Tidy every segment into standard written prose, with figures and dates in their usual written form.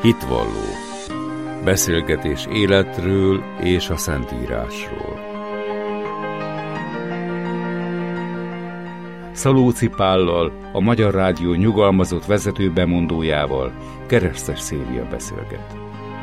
Hitvalló. Beszélgetés életről és a Szentírásról. Szalóci Pállal, a Magyar Rádió nyugalmazott vezetőbemondójával Keresztes Szélia beszélget.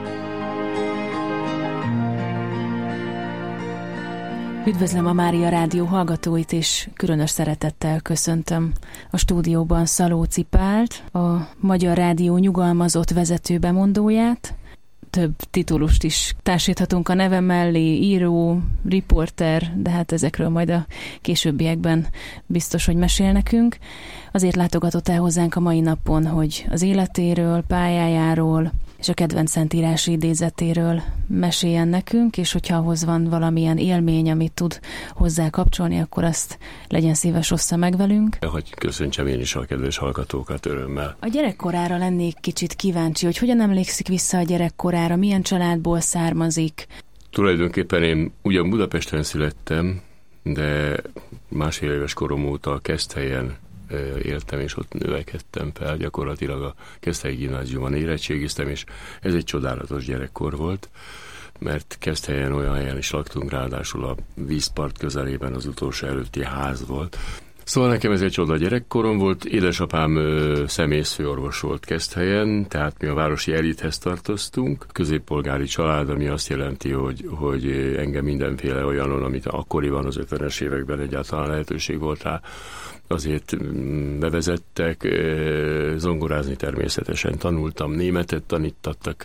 Üdvözlöm a Mária Rádió hallgatóit, és különös szeretettel köszöntöm a stúdióban Szalóci Pált, a Magyar Rádió nyugalmazott vezetőbemondóját. Több titulust is társíthatunk a neve mellé, író, riporter, de hát ezekről majd a későbbiekben biztos, hogy mesél nekünk. Azért látogatott el hozzánk a mai napon, hogy az életéről, pályájáról és a kedvenc szentírási idézetéről meséljen nekünk, és hogyha ahhoz van valamilyen élmény, amit tud hozzá kapcsolni, akkor azt legyen szíves, ossza meg velünk. Hogy köszöntsem én is a kedves hallgatókat örömmel. A gyerekkorára lennék kicsit kíváncsi, hogy hogyan emlékszik vissza a gyerekkorára, milyen családból származik. Tulajdonképpen én ugyan Budapesten születtem, de másfél éves korom óta Keszthelyen éltem, és ott növekedtem fel. Gyakorlatilag a Keszthelyi Gimnáziumban érettségiztem, és ez egy csodálatos gyerekkor volt, mert Keszthelyen olyan helyen is laktunk, ráadásul a vízpart közelében az utolsó előtti ház volt. Szóval nekem ez egy csoda gyerekkorom volt. Édesapám szemészfőorvos volt Keszthelyen, tehát mi a városi elithez tartoztunk. Középpolgári család, ami azt jelenti, hogy engem mindenféle olyanon, amit akkoriban az 50-es években egyáltalán lehetőség volt rá, azért bevezettek, zongorázni természetesen tanultam, németet tanítattak,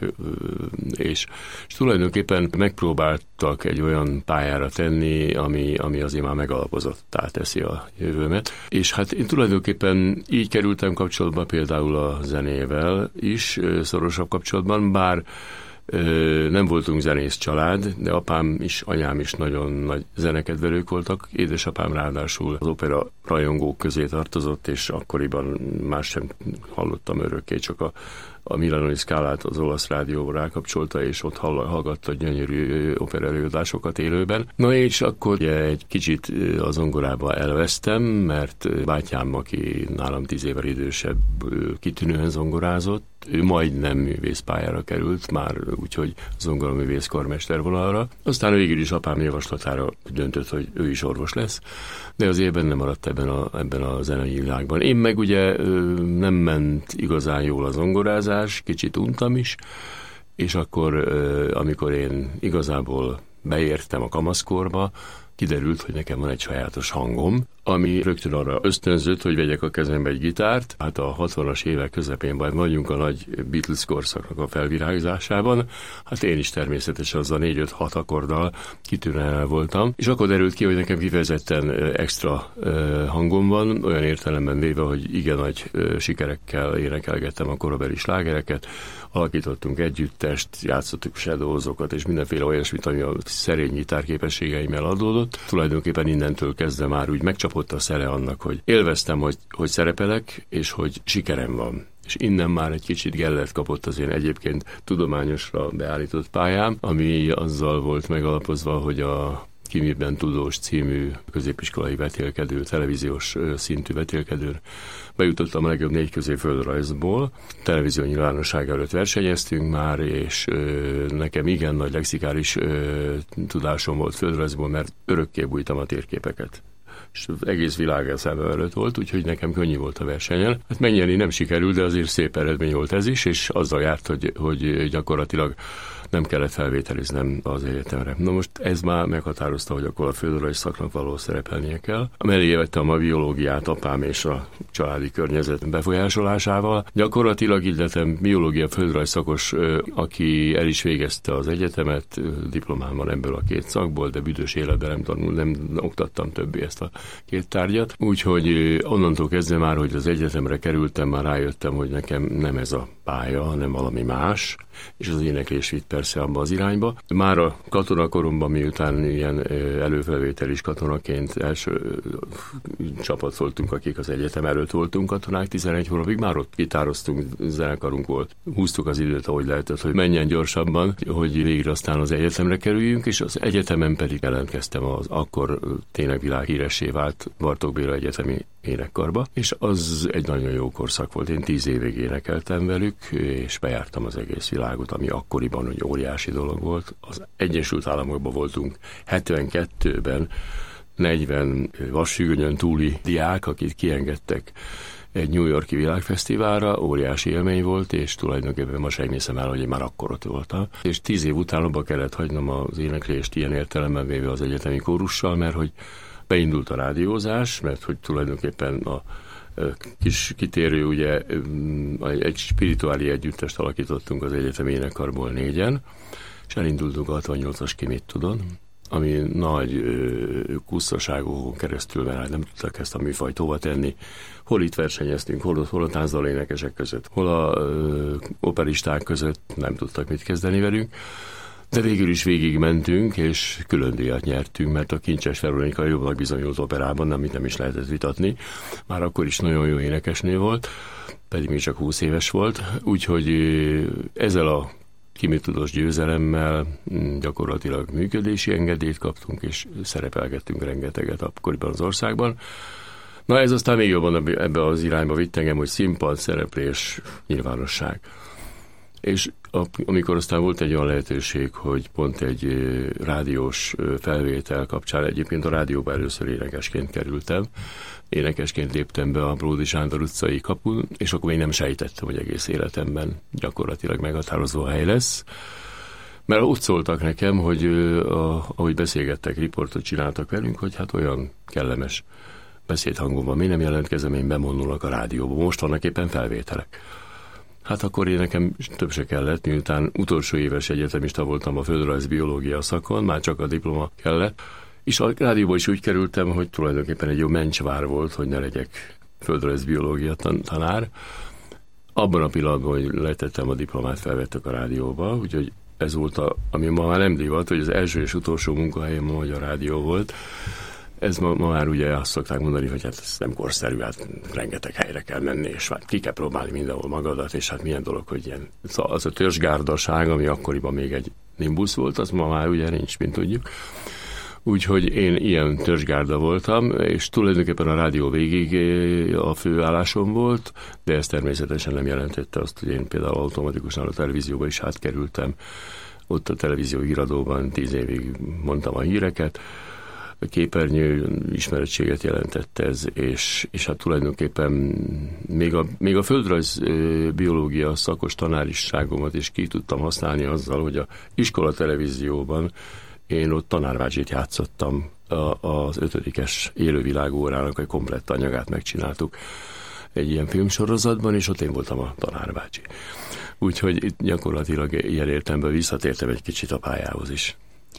és tulajdonképpen megpróbáltak egy olyan pályára tenni, ami azért már megalapozottá teszi a jövőmet. És hát én tulajdonképpen így kerültem kapcsolatba például a zenével is, szorosabb kapcsolatban, bár nem voltunk zenész család, de apám is, anyám is nagyon nagy zenekedvelők voltak. Édesapám ráadásul az opera rajongók közé tartozott, és akkoriban más sem hallottam örökké, csak a Milánói Scalát az olasz rádióban rákapcsolta, és ott hallgatta gyönyörű opera előadásokat élőben. Na és akkor egy kicsit a zongorába elvesztem, mert bátyám, aki nálam 10 évvel idősebb, kitűnően zongorázott, ő majdnem művészpályára került, már úgyhogy zongoraművész karmester vonalra. Aztán végül is apám javaslatára döntött, hogy ő is orvos lesz, de azért benne maradt ebben a zenei világban. Én meg ugye nem ment igazán jól a zongorázás, kicsit untam is, és akkor, amikor én igazából beértem a kamaszkorba, kiderült, hogy nekem van egy sajátos hangom, ami rögtön arra ösztönzött, hogy vegyek a kezembe egy gitárt. Hát a 60-as évek közepén vagyunk a nagy Beatles korszaknak a felvirágzásában. Hát én is természetesen az a 4-5-6 akkorddal kitűnően el voltam. És akkor derült ki, hogy nekem kifejezetten extra hangom van, olyan értelemben véve, hogy igen nagy sikerekkel énekelgettem a korabeli slágereket, alakítottunk együttest, játszottuk shadowzokat és mindenféle olyasmit, ami a szerény gitárképességeimmel adódott. Tulajdonképpen innentől kezdve már úgy megcsapott a szele annak, hogy élveztem, hogy szerepelek, és hogy sikerem van. És innen már egy kicsit gellert kapott az én egyébként tudományosra beállított pályám, ami azzal volt megalapozva, hogy a Kimiben Tudós című középiskolai vetélkedő, televíziós szintű vetélkedőn bejutottam a legjobb 4 közé földrajzból. Televízió nyilvánosság előtt versenyeztünk már, és nekem igen nagy lexikális tudásom volt földrajzból, mert örökké bújtam a térképeket. És az egész világ szemem előtt volt, úgyhogy nekem könnyű volt a versenyen. Hát megnyerni nem sikerült, de azért szép eredmény volt ez is, és azzal járt, hogy gyakorlatilag nem kellett felvételiznem az egyetemre. Na most ez már meghatározta, hogy akkor a földrajz szaknak való szerepelnie kell. Mellé vettem a biológiát apám és a családi környezet befolyásolásával. Gyakorlatilag így lettem biológia földrajz szakos, aki el is végezte az egyetemet, diplomám van ebből a 2 szakból, de büdös életben nem oktattam többé ezt a 2 tárgyat. Úgyhogy onnantól kezdve már, hogy az egyetemre kerültem, már rájöttem, hogy nekem nem ez a pálya, hanem valami más, és az éneklés vitt persze abba az irányba. Már a katonakoromban, miután ilyen előfelvételis katonaként első csapat voltunk, akik az egyetem előtt voltunk katonák, 11 hónapig már ott gitároztunk, zenekarunk volt. Húztuk az időt, ahogy lehetett, hogy menjen gyorsabban, hogy végre aztán az egyetemre kerüljünk, és az egyetemen pedig jelentkeztem az akkor tényleg világhíressé vált Bartók Béla Egyetemi énekkarba, és az egy nagyon jó korszak volt. Én 10 évig énekeltem velük, és bejártam az egész világot, ami akkoriban egy óriási dolog volt. Az Egyesült Államokban voltunk 72-ben, 40 vasfüggönyön túli diák, akit kiengedtek egy New York-i világfesztiválra, óriási élmény volt, és tulajdonképpen ma sem hiszem el, hogy én már akkor ott voltam. És 10 év után abba kellett hagynom az éneklést ilyen értelemben véve az egyetemi kórussal, mert hogy beindult a rádiózás, mert hogy tulajdonképpen a kis kitérő, ugye egy spirituális együttest alakítottunk az egyetemi énekkarból 4-en, és elindultunk a 68-as Ki mit tudod, ami nagy kusszaságokon keresztül, mert nem tudtak ezt a műfajt hova tenni. Hol itt versenyeztünk, hol a táncdal énekesek között, hol a operisták között, nem tudtak mit kezdeni velünk. De végül is végig mentünk, és külön díjat nyertünk, mert a Kincses Veronika jobbnak bizonyult operában, amit nem is lehetett vitatni. Már akkor is nagyon jó énekesnő volt, pedig még csak 20 éves volt. Úgyhogy ezzel a Ki mit tudós győzelemmel gyakorlatilag működési engedélyt kaptunk, és szerepelgettünk rengeteget akkoriban az országban. Na ez aztán még jobban ebbe az irányba vitt engem, hogy színpad, szereplés, nyilvánosság. És amikor aztán volt egy olyan lehetőség, hogy pont egy rádiós felvétel kapcsán, egyébként a rádióba először énekesként kerültem, énekesként léptem be a Bródi Sándor utcai kapun, és akkor még nem sejtettem, hogy egész életemben gyakorlatilag meghatározó hely lesz. Mert úgy szóltak nekem, hogy ahogy beszélgettek, riportot csináltak velünk, hogy hát olyan kellemes beszédhangomban mi nem jelentkezem, én bemondulok a rádióba. Most vannak éppen felvételek. Hát akkor én nekem több se kellett, miután utolsó éves egyetemista voltam a földrajzbiológia szakon, már csak a diploma kellett, és a rádióba is úgy kerültem, hogy tulajdonképpen egy jó mencsvár volt, hogy ne legyek földrajzbiológia tanár. Abban a pillanatban, hogy letettem a diplomát, felvettek a rádióba, úgyhogy ez volt, ami ma már nem divat, hogy az első és utolsó munkahelyem a Magyar Rádió volt. Ez ma már ugye azt szokták mondani, hogy hát ez nem korszerű, hát rengeteg helyre kell menni, és hát ki kell próbálni mindenhol magadat, és hát milyen dolog, hogy ilyen. Az a törzsgárdaság, ami akkoriban még egy nimbusz volt, az ma már ugye nincs, mint tudjuk. Úgyhogy én ilyen törzsgárda voltam, és tulajdonképpen a rádió végig a főállásom volt, de ez természetesen nem jelentette azt, hogy én például automatikusan a televízióba is átkerültem. Ott a televízió híradóban 10 évig mondtam a híreket, a képernyő ismerettséget jelentett ez, és hát tulajdonképpen még a földrajz biológia szakos tanárisságomat is ki tudtam használni azzal, hogy a iskola televízióban én ott tanárvácsit játszottam, az 5-es élővilágórának egy komplett anyagát megcsináltuk egy ilyen filmsorozatban, és ott én voltam a tanárvácsi. Úgyhogy itt gyakorlatilag ilyen értelemben visszatértem egy kicsit a pályához is.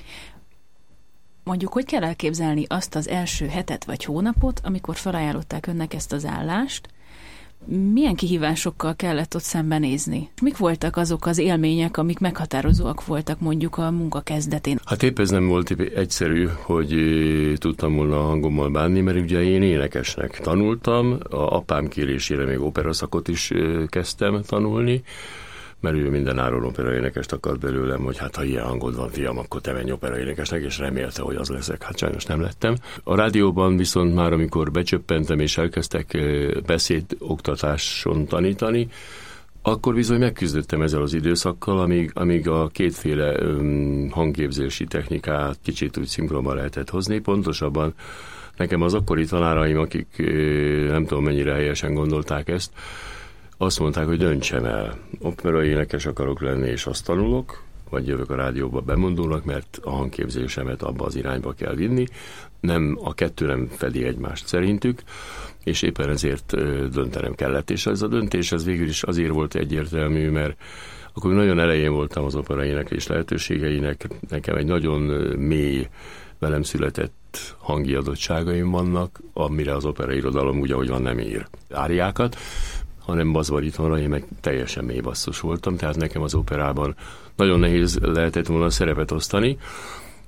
Mondjuk, hogy kell elképzelni azt az első hetet vagy hónapot, amikor felajánlották önnek ezt az állást? Milyen kihívásokkal kellett ott szembenézni? Mik voltak azok az élmények, amik meghatározóak voltak mondjuk a munka kezdetén? Hát épp ez nem volt egyszerű, hogy tudtam volna a hangommal bánni, mert ugye én énekesnek tanultam, a apám kérésére még operaszakot is kezdtem tanulni, mert ő mindenáron operaénekest akart belőlem, hogy hát ha ilyen hangod van, fiam, akkor te menj operaénekesnek, és remélte, hogy az leszek. Hát sajnos nem lettem. A rádióban viszont már, amikor becsöppentem, és elkezdtek beszédoktatáson tanítani, akkor bizony megküzdöttem ezzel az időszakkal, amíg a kétféle hangképzési technikát kicsit úgy szinkronba lehetett hozni. Pontosabban nekem az akkori tanáraim, akik nem tudom mennyire helyesen gondolták ezt, azt mondták, hogy döntsem el, operaénekes akarok lenni, és azt tanulok, vagy jövök a rádióba, bemondulnak, mert a hangképzésemet abba az irányba kell vinni. A kettő nem fedi egymást szerintük, és éppen ezért döntenem kellett. És ez a döntés ez végül is azért volt egyértelmű, mert akkor nagyon elején voltam az operaéneklés lehetőségeinek, nekem egy nagyon mély, velem született hangi adottságaim vannak, amire az operairodalom úgy, ahogy van, nem ír áriákat, hanem bazbaritonra, én meg teljesen mély basszus voltam, tehát nekem az operában nagyon nehéz lehetett volna szerepet osztani,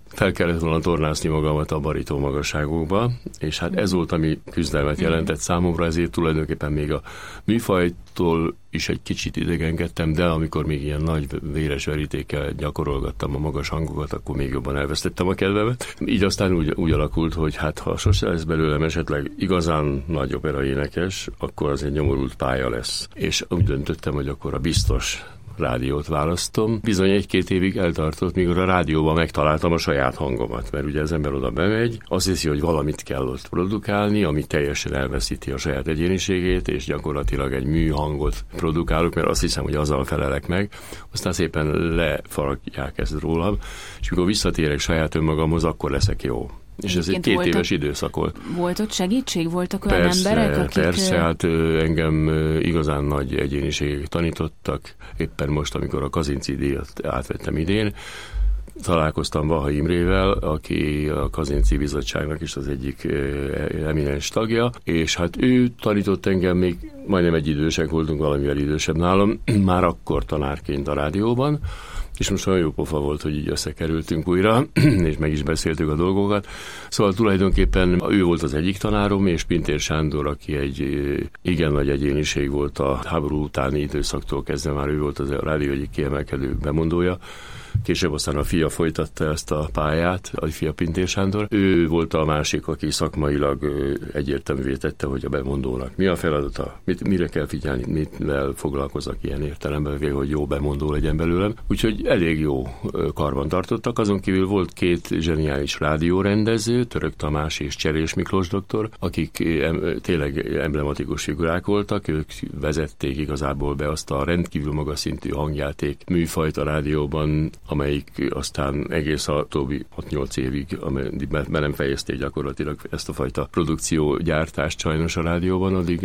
fel kellett volna tornászni magamat a baritón magasságokba, és hát ez volt, ami küzdelmet jelentett számomra, ezért tulajdonképpen még a műfajtól is egy kicsit idegenkedtem, de amikor még ilyen nagy véres verítékkel gyakorolgattam a magas hangokat, akkor még jobban elvesztettem a kedvemet. Így aztán úgy alakult, hogy hát ha sose lesz belőlem esetleg igazán nagy operaénekes, akkor az egy nyomorult pálya lesz. És úgy döntöttem, hogy akkor a biztos rádiót választom. Bizony 1-2 évig eltartott, míg a rádióban megtaláltam a saját hangomat, mert ugye az ember oda bemegy, azt hiszi, hogy valamit kell ott produkálni, ami teljesen elveszíti a saját egyéniségét, és gyakorlatilag egy műhangot produkálok, mert azt hiszem, hogy azzal felelek meg. Aztán szépen lefaragják ezt rólam, és mikor visszatérek saját önmagamhoz, akkor leszek jó. És ez egy 2 éves időszak volt. Volt ott segítség? Voltak olyan emberek, akik... Persze, hát engem igazán nagy egyéniségek tanítottak. Éppen most, amikor a Kazinczy díjat átvettem idén, találkoztam Vaha Imrével, aki a Kazinczy bizottságnak is az egyik eminens tagja, és hát ő tanított engem, még majdnem egyidősek voltunk, valamivel idősebb nálam, már akkor tanárként a rádióban, és most olyan jó pofa volt, hogy így összekerültünk újra, és meg is beszéltük a dolgokat. Szóval tulajdonképpen ő volt az egyik tanárom, és Pintér Sándor, aki egy igen nagy egyéniség volt a háború utáni időszaktól kezdve, már ő volt az a rádió egyik kiemelkedő bemondója. Később aztán a fia folytatta ezt a pályát, a fia Pintér Sándor. Ő volt a másik, aki szakmailag egyértelművé tette, hogy a bemondónak mi a feladata, mire kell figyelni, mivel foglalkozok ilyen értelemben, hogy jó bemondó legyen belőlem. Úgyhogy elég jó karban tartottak. Azon kívül volt 2 zseniális rádiórendező, Török Tamás és Cserés Miklós doktor, akik tényleg emblematikus figurák voltak. Ők vezették igazából be azt a rendkívül magas szintű hangjáték műfajt a rádióban, amelyik aztán egész a utóbbi 6-8 évig, ameddig be nem fejezték gyakorlatilag ezt a fajta produkciógyártást sajnos a rádióban, addig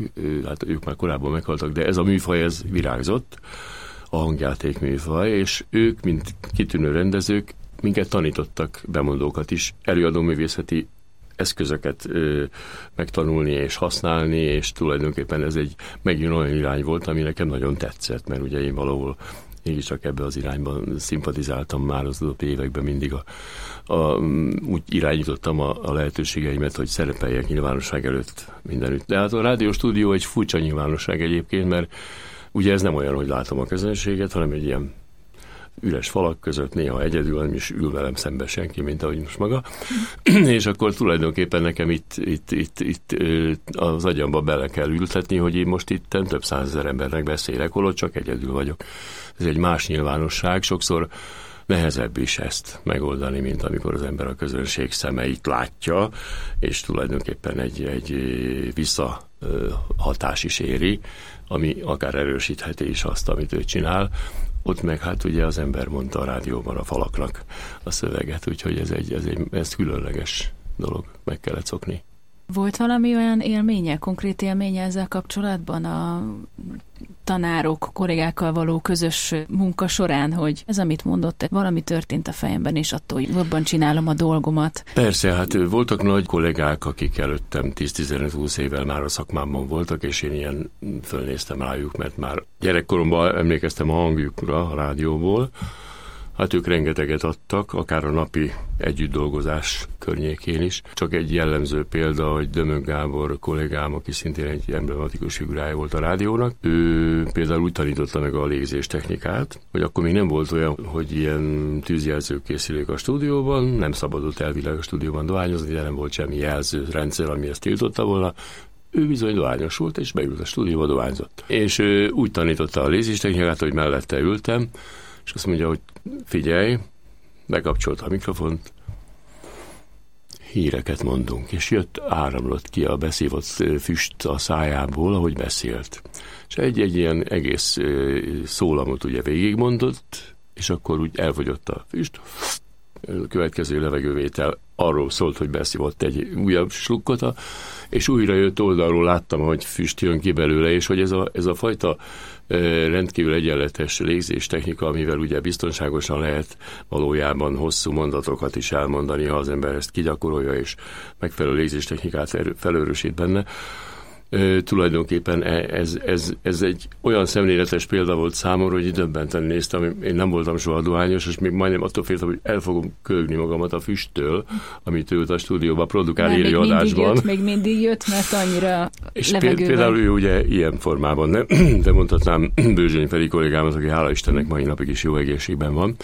ők már korábban meghaltak, de ez a műfaj, ez virágzott, a hangjáték műfaj, és ők, mint kitűnő rendezők, minket tanítottak, bemondókat is, előadóművészeti eszközöket megtanulni és használni, és tulajdonképpen ez egy megint olyan irány volt, ami nekem nagyon tetszett, mert ugye én valahol mégiscsak ebbe az irányban szimpatizáltam már az adott években, mindig úgy irányítottam a lehetőségeimet, hogy szerepeljek nyilvánosság előtt mindenütt. De hát a rádióstúdió egy furcsa nyilvánosság egyébként, mert ugye ez nem olyan, hogy látom a közönséget, hanem egy ilyen üres falak között, néha egyedül, nem is ül velem szembe senki, mint ahogy most maga. És akkor tulajdonképpen nekem itt az agyamba bele kell ültetni, hogy én most itt több 100 000 embernek beszélek, holott csak egyedül vagyok. Ez egy más nyilvánosság, sokszor nehezebb is ezt megoldani, mint amikor az ember a közönség szemeit látja, és tulajdonképpen egy visszahatás is éri, ami akár erősítheti is azt, amit ő csinál. Ott meg hát ugye az ember mondta a rádióban a falaknak a szöveget, úgyhogy ez különleges dolog, meg kellett szokni. Volt valami olyan élménye, konkrét élménye ezzel kapcsolatban a tanárok, kollégákkal való közös munka során, hogy ez, amit mondott, valami történt a fejemben, és attól jobban csinálom a dolgomat? Persze, hát voltak nagy kollégák, akik előttem 10-15-20 évvel már a szakmámban voltak, és én ilyen fölnéztem rájuk, mert már gyerekkoromban emlékeztem a hangjukra a rádióból. Hát ők rengeteget adtak, akár a napi együttdolgozás környékén is. Csak egy jellemző példa, hogy Dömök Gábor kollégám, aki szintén egy emblematikus figurája volt a rádiónak, ő például úgy tanította meg a légzés technikát, hogy akkor még nem volt olyan, hogy ilyen tűzjelzők készülék a stúdióban, nem szabadott elvileg a stúdióban dohányozni, de nem volt semmi jelzőrendszer, ami ezt tiltotta volna. Ő bizony dohányosult, és beült a stúdióba, dohányzott. És ő úgy tanította a légzés technikát, hogy mellette ültem, és azt mondja, hogy figyelj, bekapcsolta a mikrofont, híreket mondunk, és áramlott ki a beszívott füst a szájából, ahogy beszélt. És egy ilyen egész szólamot ugye végigmondott, és akkor úgy elfogyott a füst, a következő levegővétel arról szólt, hogy beszívott egy újabb slukkot, és újra jött oldalról, láttam, hogy füst jön ki belőle, és hogy ez a fajta rendkívül egyenletes légzés technika, amivel ugye biztonságosan lehet valójában hosszú mondatokat is elmondani, ha az ember ezt kigyakorolja, és megfelelő légzés technikát felerősít benne. Tulajdonképpen ez egy olyan szemléletes példa volt számomra, hogy döbbenten néztem. Én nem voltam soha dohányos, és még majdnem attól féltem, hogy el fogom kölgni magamat a füsttől, amit ő a stúdióban produkál élő adásban. Még mindig jött, mert annyira és levegőben. Például ő ugye ilyen formában, de mondhatnám Bőzsény Feri kollégámat, aki hála Istennek mai napig is jó egészségben van,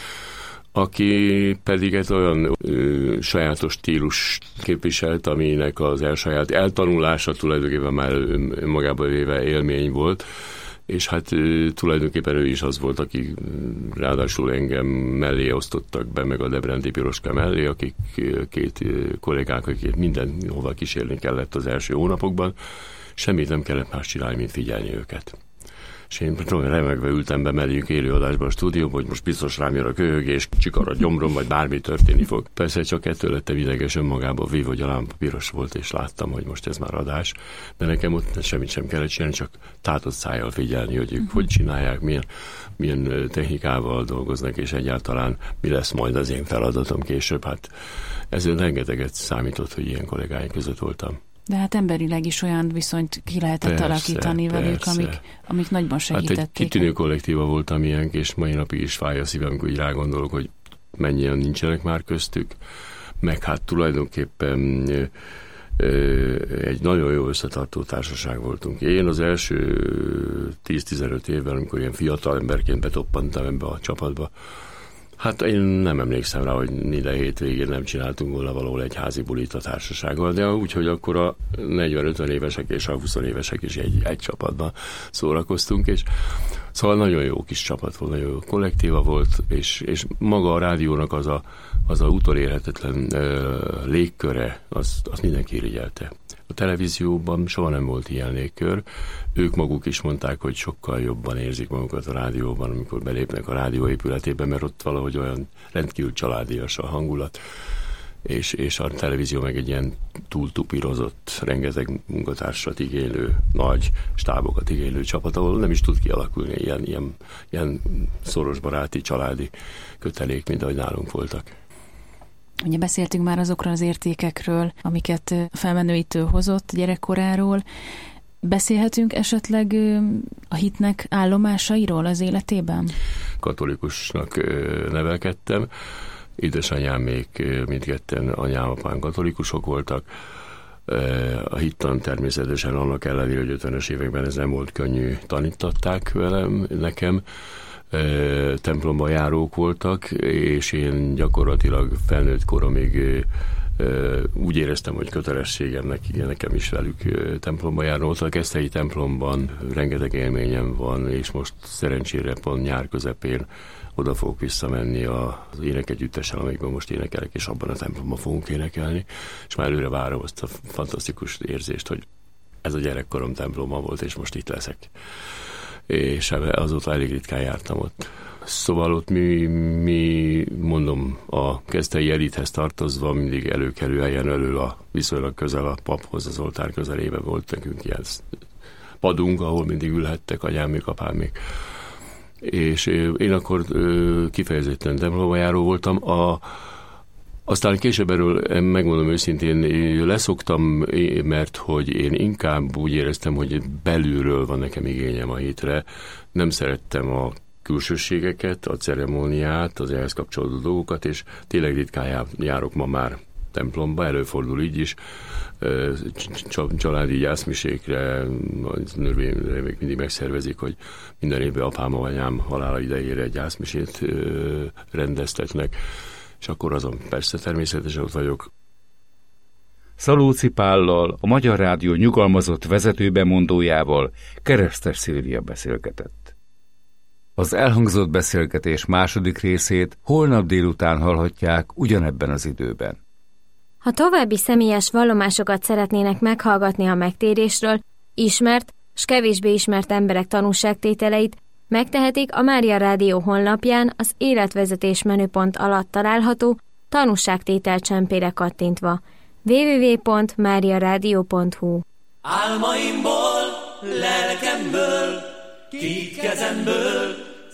aki pedig egy olyan sajátos stílus képviselt, aminek az eltanulása tulajdonképpen már magában véve élmény volt, és hát tulajdonképpen ő is az volt, aki ráadásul engem mellé osztottak be, meg a Debrenti Piroska mellé, akik két kollégák, akik mindenhova kísérni kellett az első hónapokban, semmit nem kellett más csinálni, mint figyelni őket. És én remegve ültem be melléjük élőadásban a stúdióban, hogy most biztos rám jön a köhögés, csikar a gyomrom, vagy bármi történni fog. Persze csak ettől lettem ideges önmagában véve, hogy a lámpa piros volt, és láttam, hogy most ez már adás, de nekem ott semmit sem kellett csinálni, csak tátott szájjal figyelni, hogy ők hogy csinálják, milyen technikával dolgoznak, és egyáltalán mi lesz majd az én feladatom később. Hát ezért rengeteget számított, hogy ilyen kollégáink között voltam. De hát emberileg is olyan viszonyt ki lehetett alakítani velük, amik nagyban segítették. Hát egy kitűnő kollektíva voltam ilyenk, és mai napig is fáj a szívem, amikor így rágondolok, hogy mennyien nincsenek már köztük, meg hát tulajdonképpen egy nagyon jó összetartó társaság voltunk. Én az első 10-15 évben, amikor ilyen fiatal emberként betoppantam ebbe a csapatba, hát én nem emlékszem rá, hogy minden hétvégén nem csináltunk volna valahol egy házi bulit a társasággal, de úgyhogy akkor a 40-50 évesek és a 20 évesek is egy csapatban szórakoztunk, és szóval nagyon jó kis csapat volt, nagyon jó kollektíva volt, és maga a rádiónak az a utolérhetetlen légköre, az mindenki irigyelte. A televízióban soha nem volt ilyen légkör. Ők maguk is mondták, hogy sokkal jobban érzik magukat a rádióban, amikor belépnek a rádió épületébe, mert ott valahogy olyan rendkívül családias a hangulat, és a televízió meg egy ilyen túltupírozott, rengeteg munkatársat igénylő, nagy stábokat igénylő csapat, ahol nem is tud kialakulni ilyen szoros baráti, családi kötelék, mint ahogy nálunk voltak. Ugye beszéltünk már azokról az értékekről, amiket a felmenőitől hozott gyerekkoráról. Beszélhetünk esetleg a hitnek állomásairól az életében? Katolikusnak nevelkedtem. Édesanyámék mindketten anyám-apám katolikusok voltak. A hittan természetesen annak ellenére, hogy 50-es években ez nem volt könnyű, tanítatták nekem. Templomba járók voltak, és én gyakorlatilag felnőtt koromig úgy éreztem, hogy kötelességem nekem is velük templomba járni. Ott a Keszthelyi templomban rengeteg élményem van, és most szerencsére pont nyár közepén oda fogok visszamenni az énekegyüttessel, amikben most énekelek, és abban a templomban fogunk énekelni, és már előre várom azt a fantasztikus érzést, hogy ez a gyerekkorom temploma volt, és most itt leszek. És azóta elég ritkán jártam ott. Szóval ott mi mondom, a keszthelyi elithez tartozva mindig előkerül helyen elől viszonylag közel a paphoz, az oltár közelébe volt nekünk ilyen padunk, ahol mindig ülhettek anyámék, apámék. És én akkor kifejezetten templomba járó voltam. Aztán később erről, megmondom őszintén, leszoktam, mert hogy én inkább úgy éreztem, hogy belülről van nekem igényem a hitre. Nem szerettem a külsőségeket, a ceremóniát, az ehhez kapcsolódó dolgokat, és tényleg ritkán járok ma már templomba, előfordul így is. Családi gyászmisékre, a nővérek mindig megszervezik, hogy minden évben apám, anyám halála idejére egy gyászmisét rendeztetnek, és akkor azon persze természetesen ott vagyok. Szalóci Pállal, a Magyar Rádió nyugalmazott vezetőbemondójával Keresztes Szilvia beszélgetett. Az elhangzott beszélgetés második részét holnap délután hallhatják ugyanebben az időben. Ha további személyes vallomásokat szeretnének meghallgatni a megtérésről, ismert s kevésbé ismert emberek tanúságtételeit, megtehetik a Mária Rádió honlapján az életvezetés menüpont alatt található tanúságtétel csempére kattintva. www.mariaradio.hu. Álmaimból, lelkemből, két kezemből